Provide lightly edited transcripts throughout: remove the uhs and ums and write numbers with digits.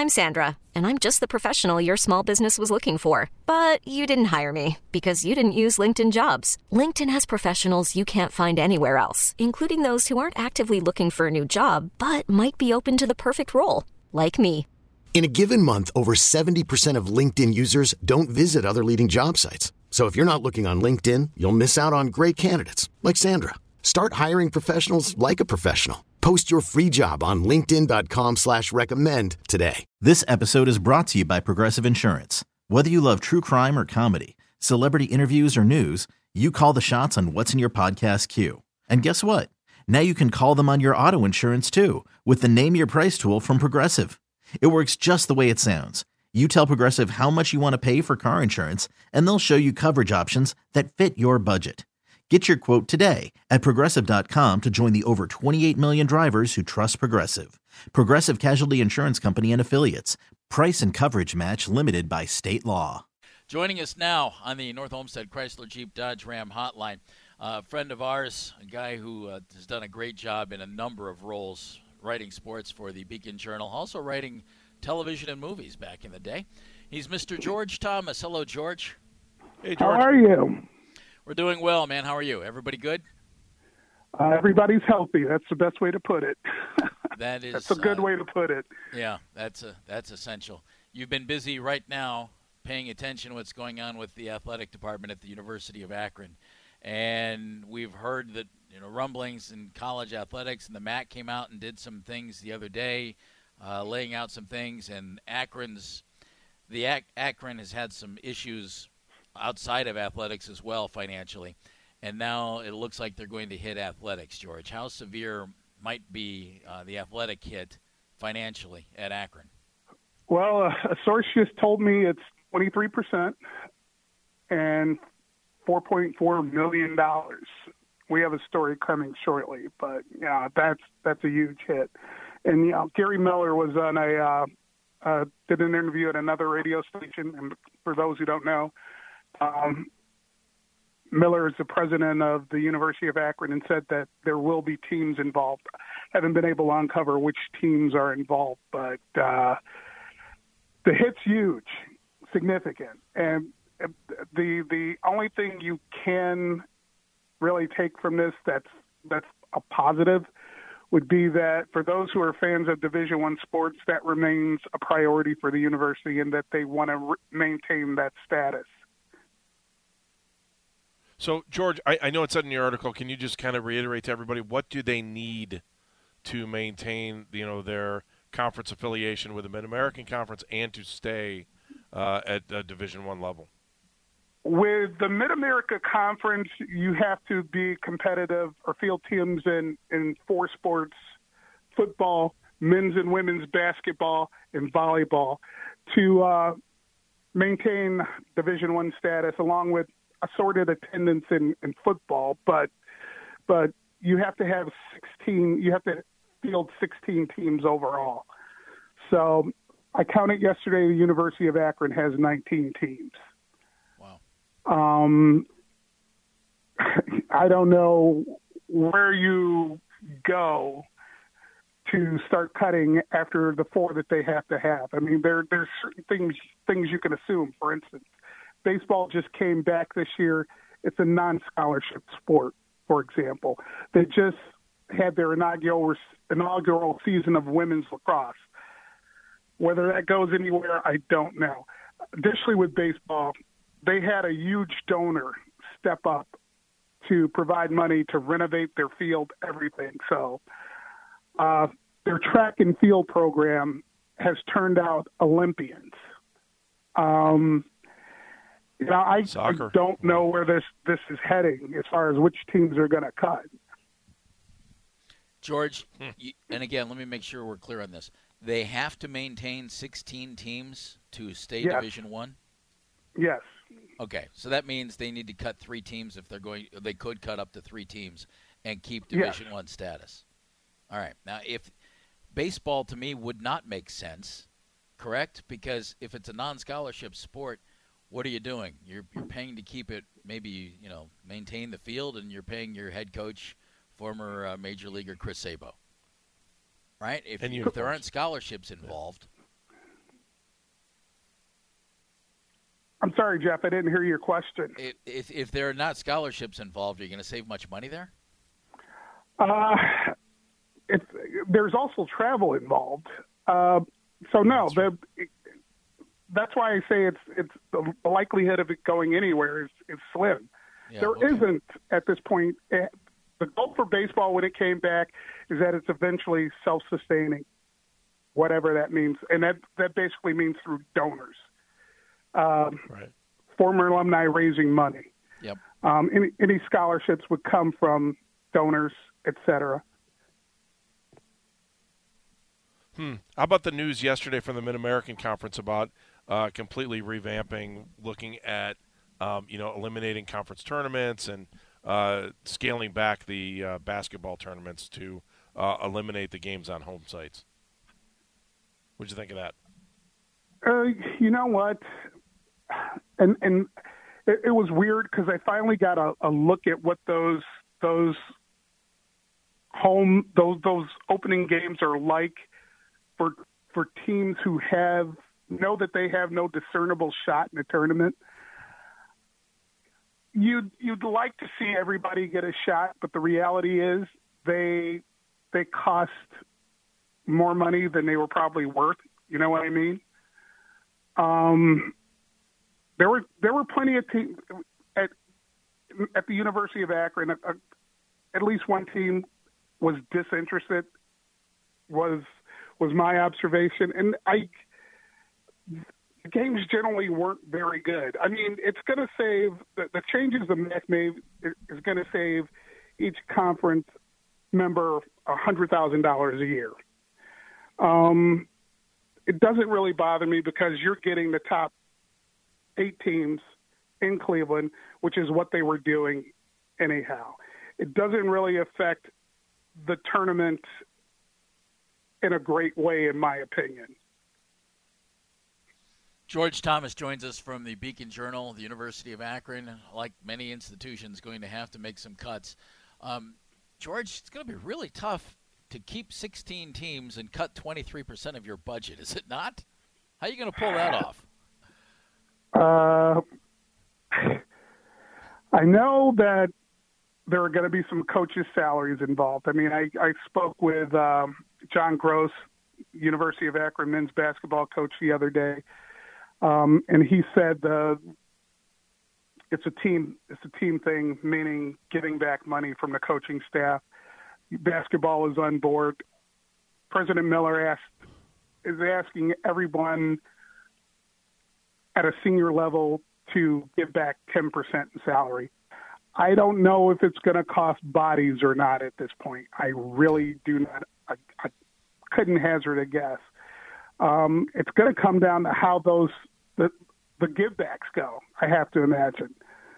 I'm Sandra, and I'm just the professional your small business was looking for. But you didn't hire me because you didn't use LinkedIn Jobs. LinkedIn has professionals you can't find anywhere else, including those who aren't actively looking for a new job, but might be open to the perfect role, like me. In a given month, over 70% of LinkedIn users don't visit other leading job sites. So if you're not looking on LinkedIn, you'll miss out on great candidates like Sandra. Start hiring professionals like a professional. Post your free job on linkedin.com/recommend today. This episode is brought to you by Progressive Insurance. Whether you love true crime or comedy, celebrity interviews or news, you call the shots on what's in your podcast queue. And guess what? Now you can call them on your auto insurance too with the Name Your Price tool from Progressive. It works just the way it sounds. You tell Progressive how much you want to pay for car insurance, and they'll show you coverage options that fit your budget. Get your quote today at Progressive.com to join the over 28 million drivers who trust Progressive. Progressive Casualty Insurance Company and Affiliates. Price and coverage match limited by state law. Joining us now on the North Olmsted Chrysler Jeep Dodge Ram hotline, a friend of ours, a guy who has done a great job in a number of roles, writing sports for the Beacon Journal, also writing television and movies back in the day. He's Mr. George Thomas. Hello, George. Hey, George. How are you? We're doing well, man. How are you? Everybody good? Everybody's healthy. That's the best way to put it. That's a good way to put it. Yeah, that's essential. You've been busy right now paying attention to what's going on with the athletic department at the University of Akron. And we've heard that, rumblings in college athletics, and the MAC came out and did some things the other day, laying out some things, and Akron has had some issues outside of athletics as well financially, and now it looks like they're going to hit athletics. George, how severe might be the athletic hit financially at Akron? Well, a source just told me it's 23% and $4.4 million. We have a story coming shortly, but that's a huge hit. And Gary Miller was on did an interview at another radio station, and for those who don't know, Miller is the president of the University of Akron and said that there will be teams involved. Haven't been able to uncover which teams are involved, but the hit's huge, significant. And the only thing you can really take from this that's a positive would be that for those who are fans of Division I sports, that remains a priority for the university and that they want to maintain that status. So, George, I know it said in your article, can you just kind of reiterate to everybody, what do they need to maintain, their conference affiliation with the Mid-American Conference and to stay at Division I level? With the Mid-America Conference, you have to be competitive or field teams in four sports: football, men's and women's basketball, and volleyball to maintain Division I status, along with assorted attendance in football, but you have to have 16. You have to field 16 teams overall. So I counted yesterday. The University of Akron has 19 teams. Wow. I don't know where you go to start cutting after the four that they have to have. I mean, there's certain things you can assume. For instance, baseball just came back this year. It's a non-scholarship sport, for example. They just had their inaugural season of women's lacrosse. Whether that goes anywhere, I don't know. Additionally, with baseball, they had a huge donor step up to provide money to renovate their field, everything. So their track and field program has turned out Olympians. I don't know where this is heading as far as which teams are going to cut. George, and again, let me make sure we're clear on this. They have to maintain 16 teams to stay Division I? Yes. Okay, so that means they need to cut 3 teams if they're going. They could cut up to 3 teams and keep Division I status. All right. Now, if baseball to me would not make sense, correct? Because if it's a non-scholarship sport, what are you doing? You're paying to keep it, maybe, maintain the field, and you're paying your head coach, former major leaguer Chris Sabo. Right? If there aren't scholarships involved, I'm sorry, Jeff, I didn't hear your question. If there are not scholarships involved, are you going to save much money there? There's also travel involved. So no, that's why I say it's the likelihood of it going anywhere is slim. Yeah, there isn't at this point. The goal for baseball when it came back is that it's eventually self-sustaining, whatever that means, and that basically means through donors. Right. Former alumni raising money. Yep. Any scholarships would come from donors, etc. How about the news yesterday from the Mid-American Conference about completely revamping, looking at eliminating conference tournaments and scaling back the basketball tournaments to eliminate the games on home sites? What'd you think of that? You know what? And it was weird because I finally got a look at what those opening games are like for teams who know that they have no discernible shot in the tournament. You'd like to see everybody get a shot, but the reality is they cost more money than they were probably worth. You know what I mean? There were plenty of teams at the University of Akron. At least one team was disinterested. Was my observation, and the games generally weren't very good. I mean, it's going to save the changes the MAC made is going to save each conference member $100,000 a year. It doesn't really bother me because you're getting the top 8 teams in Cleveland, which is what they were doing anyhow. It doesn't really affect the tournament in a great way, in my opinion. George Thomas joins us from the Beacon Journal, the University of Akron. Like many institutions, going to have to make some cuts. George, it's going to be really tough to keep 16 teams and cut 23% of your budget, is it not? How are you going to pull that off? I know that there are going to be some coaches' salaries involved. I mean, I spoke with John Gross, University of Akron men's basketball coach, the other day, and he said it's a team thing, meaning giving back money from the coaching staff. Basketball is on board. President Miller is asking everyone at a senior level to give back 10% in salary. I don't know if it's going to cost bodies or not at this point. I really do not. I couldn't hazard a guess. It's going to come down to how the givebacks go, I have to imagine.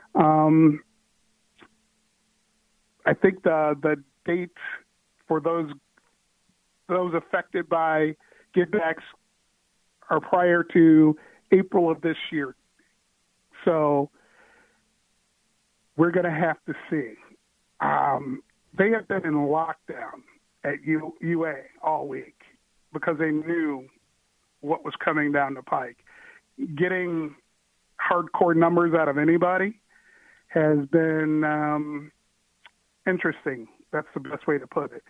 I think the dates for those affected by givebacks are prior to April of this year. So we're going to have to see. They have been in lockdown at UA all week because they knew what was coming down the pike. Getting hardcore numbers out of anybody has been interesting. That's the best way to put it.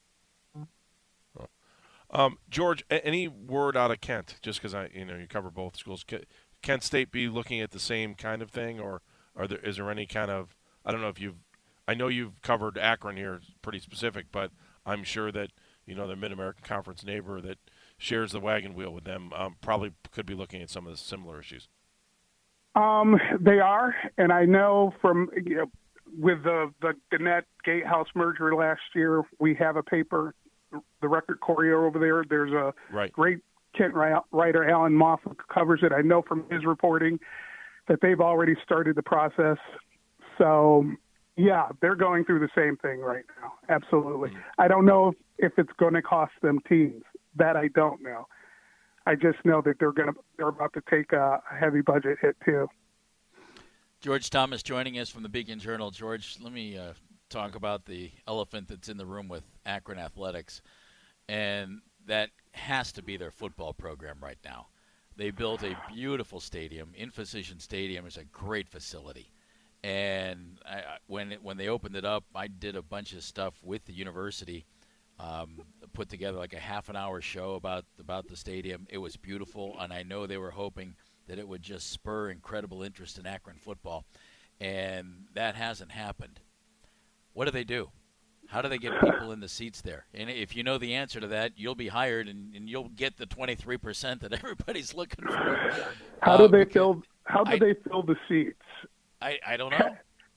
George, any word out of Kent? Just because you cover both schools, Kent State be looking at the same kind of thing, or is there any kind of, I don't know if I know you've covered Akron here, pretty specific, but I'm sure that the Mid-American Conference neighbor that shares the wagon wheel with them probably could be looking at some of the similar issues. They are, and I know from with the Gannett Gatehouse merger last year, we have a paper, the Record Courier over there. There's a great Kent writer, Alan Moff, who covers it. I know from his reporting that they've already started the process. So, yeah, they're going through the same thing right now. Absolutely. I don't know if it's going to cost them teams. That I don't know. I just know that they're about to take a heavy budget hit too. George Thomas joining us from the Beacon Journal. George, let me talk about the elephant that's in the room with Akron Athletics, and that has to be their football program right now. They built a beautiful stadium. Inphysician Stadium is a great facility. And when they opened it up, I did a bunch of stuff with the university, put together like a half-an-hour show about the stadium. It was beautiful, and I know they were hoping that it would just spur incredible interest in Akron football, and that hasn't happened. What do they do? How do they get people in the seats there? And if you know the answer to that, you'll be hired, and you'll get the 23% that everybody's looking for. How do they fill the seats? I don't know.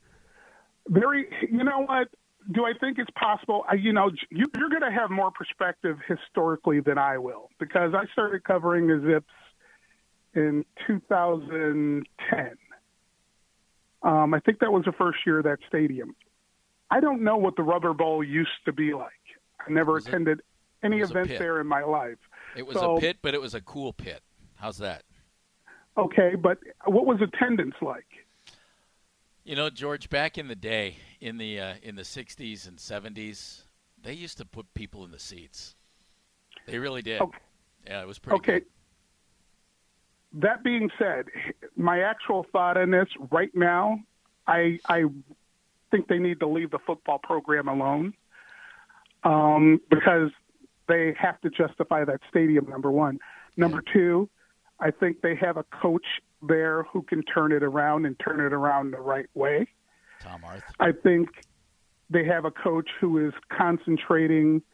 You know what? Do I think it's possible? You're going to have more perspective historically than I will, because I started covering the Zips in 2010. I think that was the first year of that stadium. I don't know what the Rubber Bowl used to be like. I never attended any events there in my life. It was a pit, but it was a cool pit. How's that? Okay, but what was attendance like? You know, George, back in the day, in the 60s and 70s, they used to put people in the seats. They really did. Okay. Yeah, it was pretty good. That being said, my actual thought on this right now, I think they need to leave the football program alone, because they have to justify that stadium, number one. Number two, I think they have a coach there who can turn it around the right way. Tom Arth. I think they have a coach who is concentrating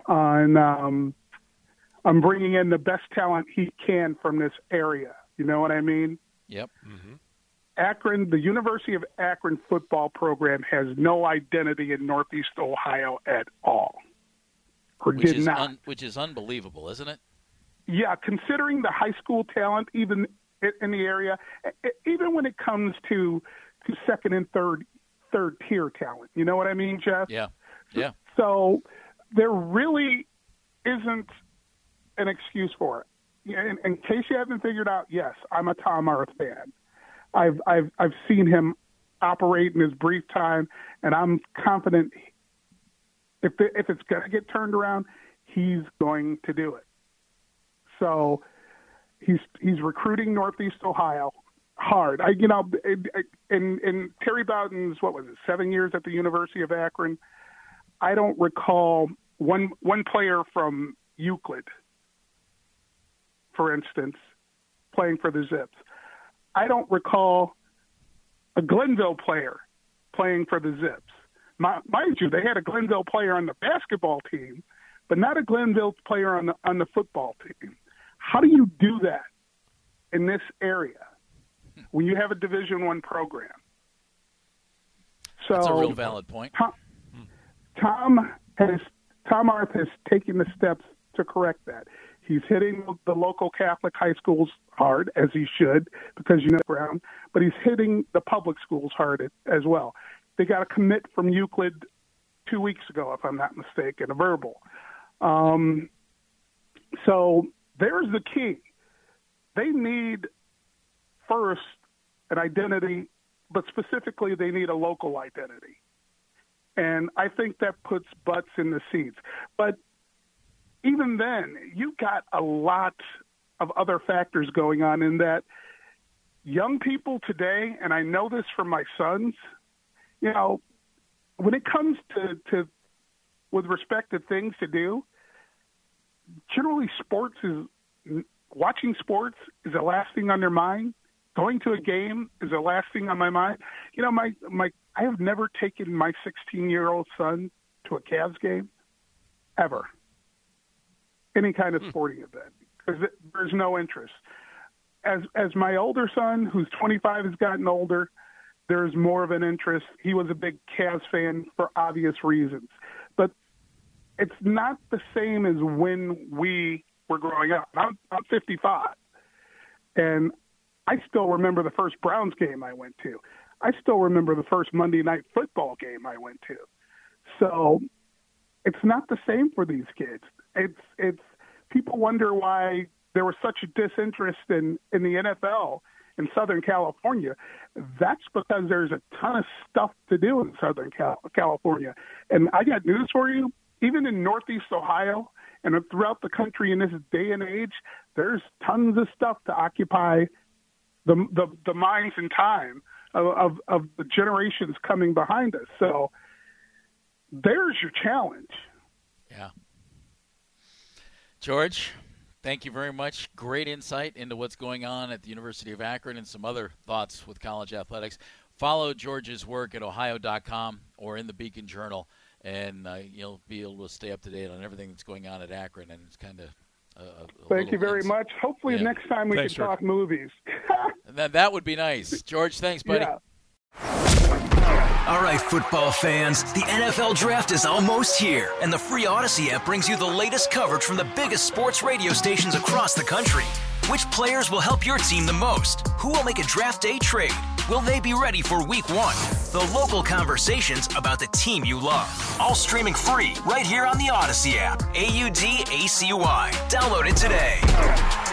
on bringing in the best talent he can from this area. You know what I mean? Yep. Mm-hmm. Akron, the University of Akron football program has no identity in Northeast Ohio at all. Which is unbelievable, isn't it? Yeah, considering the high school talent, even in the area, even when it comes to second and third tier talent. You know what I mean, Jeff? Yeah. So there really isn't an excuse for it. In case you haven't figured out, yes, I'm a Tom Arth fan. I've seen him operate in his brief time, and I'm confident if it's going to get turned around, he's going to do it. So he's recruiting Northeast Ohio hard. In Terry Bowden's 7 years at the University of Akron, I don't recall one player from Euclid, for instance, playing for the Zips. I don't recall a Glenville player playing for the Zips. Mind you, they had a Glenville player on the basketball team, but not a Glenville player on the football team. How do you do that in this area when you have a Division I program? So that's a real valid point. Tom Arth has taken the steps to correct that. He's hitting the local Catholic high schools hard, as he should, because you know the ground, but he's hitting the public schools hard as well. They got a commit from Euclid 2 weeks ago, if I'm not mistaken, a verbal. So there's the key. They need, first, an identity, but specifically they need a local identity. And I think that puts butts in the seats. But even then, you've got a lot of other factors going on in that young people today, and I know this from my sons, when it comes to with respect to things to do, generally watching sports is the last thing on their mind. Going to a game is the last thing on my mind. I have never taken my 16-year-old son to a Cavs game, ever. Any kind of sporting event, because there's no interest. As my older son, who's 25, has gotten older, there's more of an interest. He was a big Cavs fan for obvious reasons. But it's not the same as when we were growing up. I'm 55, and I still remember the first Browns game I went to. I still remember the first Monday Night Football game I went to. So it's not the same for these kids. It's people wonder why there was such a disinterest in the NFL in Southern California. That's because there's a ton of stuff to do in Southern California. And I got news for you. Even in Northeast Ohio And throughout the country in this day and age, there's tons of stuff to occupy the minds and time of the generations coming behind us. So there's your challenge. Yeah. George, thank you very much. Great insight into what's going on at the University of Akron and some other thoughts with college athletics. Follow George's work at ohio.com or in the Beacon Journal, and you'll be able to stay up to date on everything that's going on at Akron. And it's kind of thank you very much. Hopefully next time we can talk movies. That would be nice. George, thanks, buddy. Yeah. All right, football fans, the NFL Draft is almost here, and the free Odyssey app brings you the latest coverage from the biggest sports radio stations across the country. Which players will help your team the most? Who will make a draft day trade? Will they be ready for Week 1? The local conversations about the team you love. All streaming free right here on the Odyssey app. AUDACY. Download it today.